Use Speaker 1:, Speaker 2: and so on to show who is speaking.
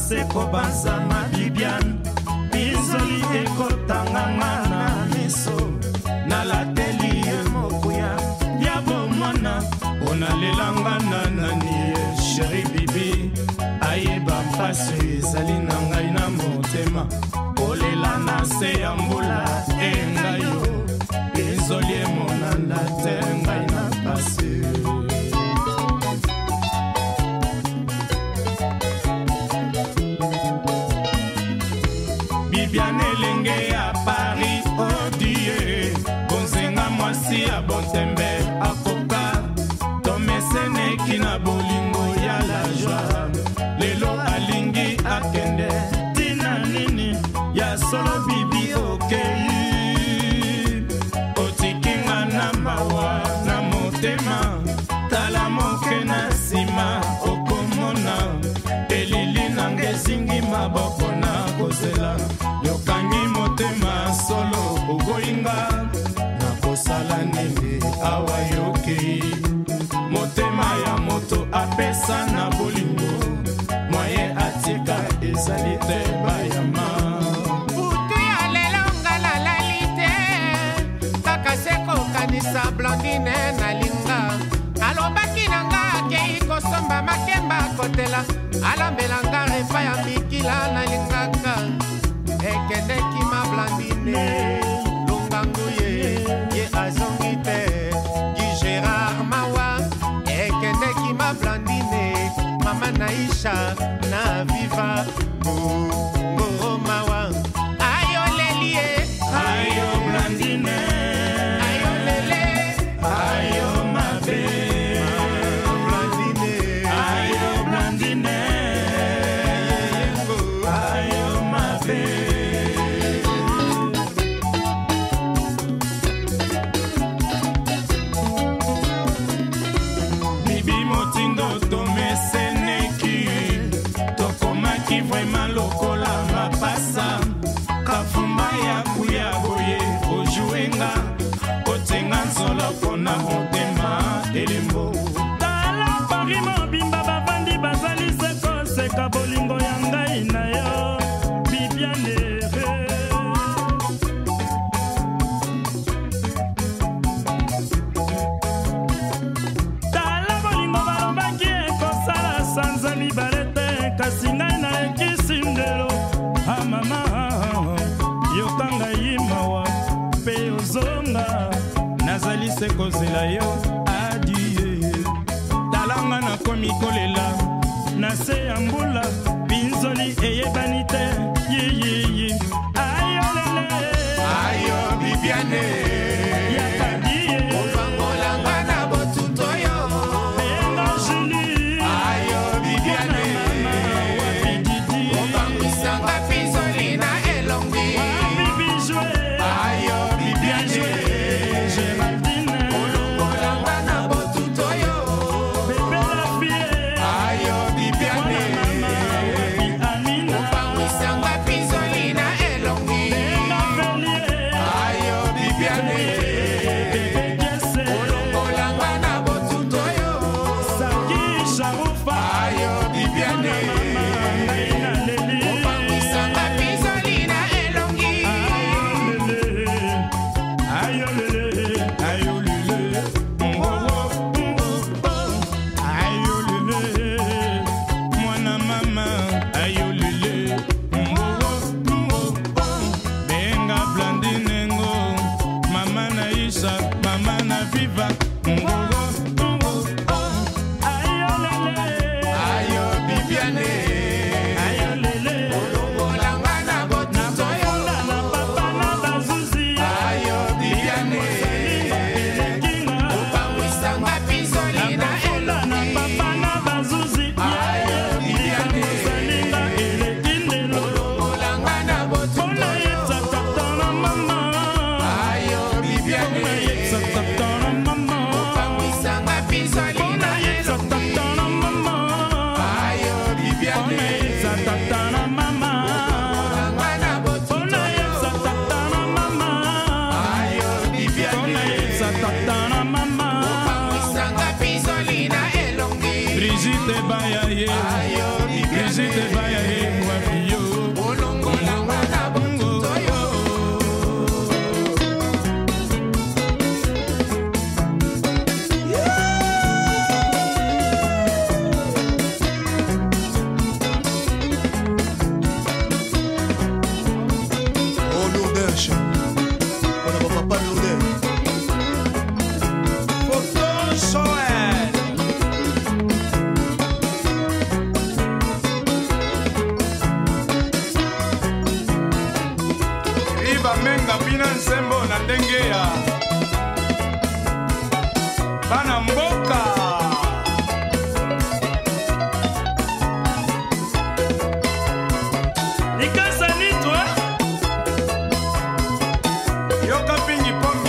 Speaker 1: Seko Banzama Bibiane Bizoli ekotanganga na miso nalateli mokuya ya bomwana onalelanga na nani chéri bibi ayeba mpasi ezali na ngai na motema kolela na se ya mbula engai yo bizoli emonanda te ngai na pasi. Bibiane elenge ya Paris odie bonzenga mwasi ya bontembe akoka tomeseneki na bolingo ya la joie lelo alingi akende tina nini ya solo bibi okei otikinga na mawa na motema tala moke na nsima okomona elili nange ezingi maboko na kozela yokangi motema solo ogoyinga nakosala nini awa yokei motema ya moto apesa na bolingo mwaye atika ezali te bayama
Speaker 2: butu ya lelo nga nalali te kaka Seko kanisa Blandine nalinga alobaki na nga akei kosomba makemba kotela alambelanga repa ya mikila nalingaka ekendeki ma Blandine lungangu ye azongi te Guy Gérard mawa ekendeki ma Blandine mama Naisha na viva ngo mawa ayo lelie
Speaker 1: ayo Blandine
Speaker 2: ayo lele
Speaker 1: ayo mabe
Speaker 2: Blandine
Speaker 1: ayo Blandine ayo mabe bibi motindo tomeseneki tokomaki vraimen lokola mapasa kafumba ya kuya boye ojuenga otenga nzolo mpona motema elembo tala pari mobimba bavandi bazali sekoseka bolingo ya ngai na yo Bibiane tala bolingo balobaki ekosala sanza mibale te kasi ngai na ekisi ndelo amama yokanga yi mawa mpe ozonga nazali se kozela yo adie talanga nakomi kolela na se ya mbula binzoli eyebani te yiyiyi ayo lele
Speaker 2: ayo Bibiane
Speaker 1: yakadie
Speaker 2: ofangolanga na botuto yo
Speaker 1: enga Julie
Speaker 2: ayo Bibiane
Speaker 1: wapididi
Speaker 2: ofangwisanga pinzoli na elongi
Speaker 1: wabibi jwe
Speaker 2: ayo Bibiane
Speaker 1: Géraldine
Speaker 2: olongolanga na botuto yo
Speaker 1: bebe la fie
Speaker 2: ayo Bibiane
Speaker 1: wapi Amina
Speaker 2: ofangwisanga pinzoli na elongi
Speaker 1: enga Velie
Speaker 2: ayo Bibiane
Speaker 1: bebe Jesse
Speaker 2: olongolanga na botuto yo
Speaker 1: Saki Sharufa
Speaker 2: ayo Bibiane
Speaker 1: ngai na leli
Speaker 2: ofangwisanga pinzoli na elongi
Speaker 1: ayo lele ayo lele ayo lele mwana mama ayo lele benga Blandine ngo mama Naisha mama na viva ayo lele
Speaker 2: ayo Bibiane
Speaker 1: ayo lele
Speaker 2: olongolanga na botuto yo
Speaker 1: na papa na bazuzi
Speaker 2: ayo Bibiane
Speaker 1: kinga
Speaker 2: ofangwisanga pinzoli na
Speaker 1: na
Speaker 2: elongi
Speaker 1: papa na bazuzi
Speaker 2: ayo Bibiane
Speaker 1: salinga elekindelo
Speaker 2: olongolanga na botuto
Speaker 1: ona
Speaker 2: yo
Speaker 1: yetsaka tana mama
Speaker 2: ayo Bibiane
Speaker 1: yetsaka yoka pingi pombe